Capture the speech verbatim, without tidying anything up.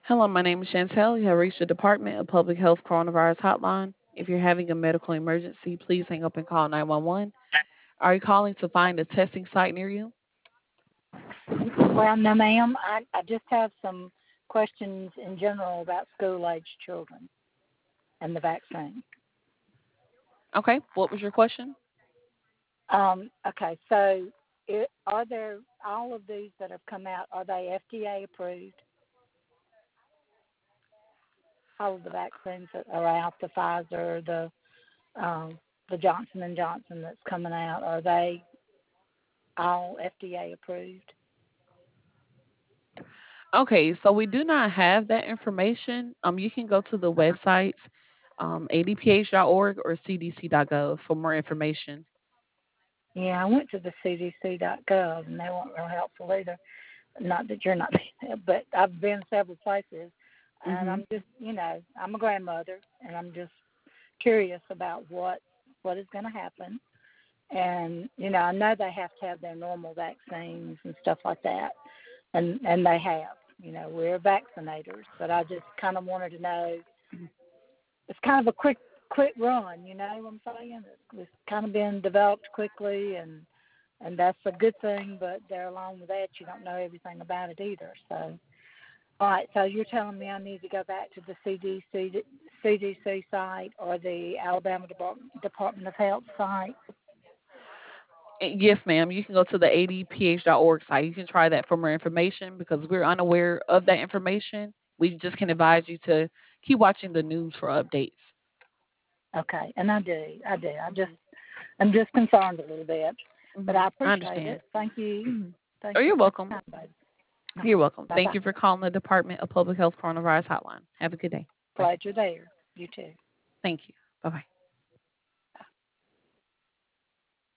Hello, my name is Chantel. You have reached the Department of Public Health Coronavirus Hotline. If you're having a medical emergency, please hang up and call nine one one. Are you calling to find a testing site near you? Well, no, ma'am. I, I just have some questions in general about school-age children and the vaccine. Okay, what was your question? Um, okay, so it, are there all of these that have come out? Are they F D A approved? All of the vaccines that are out, the Pfizer, the um, the Johnson and Johnson that's coming out, are they all F D A approved? Okay, so we do not have that information. Um, you can go to the websites, um, a d p h dot org or c d c dot gov for more information. Yeah, I went to the C D C dot gov and they weren't real helpful either. Not that you're not, but I've been several places, and Mm-hmm. I'm just, you know, I'm a grandmother, and I'm just curious about what what is going to happen. And you know, I know they have to have their normal vaccines and stuff like that, and and they have. You know, we're vaccinators, but I just kind of wanted to know. It's kind of a quick quick run, you know what I'm saying? It's, it's kind of been developed quickly, and and that's a good thing. But there, along with that, you don't know everything about it either. So, all right. So you're telling me I need to go back to the C D C C D C site or the Alabama Department Department of Health site? Yes, ma'am. You can go to the a d p h dot org site. You can try that for more information because we're unaware of that information. We just can advise you to keep watching the news for updates. Okay, and I do, I do. I just, Hmm I'm just concerned a little bit, but hmm I I appreciate understand. it. Thank you, Mhm. thank Oh, you you're for welcome. your time, baby. All You're right, welcome. bye Thank bye. you for calling the Department of Public Health Coronavirus Hotline. Have a good day. Bye. Glad you're there. You too. Thank you. Bye bye.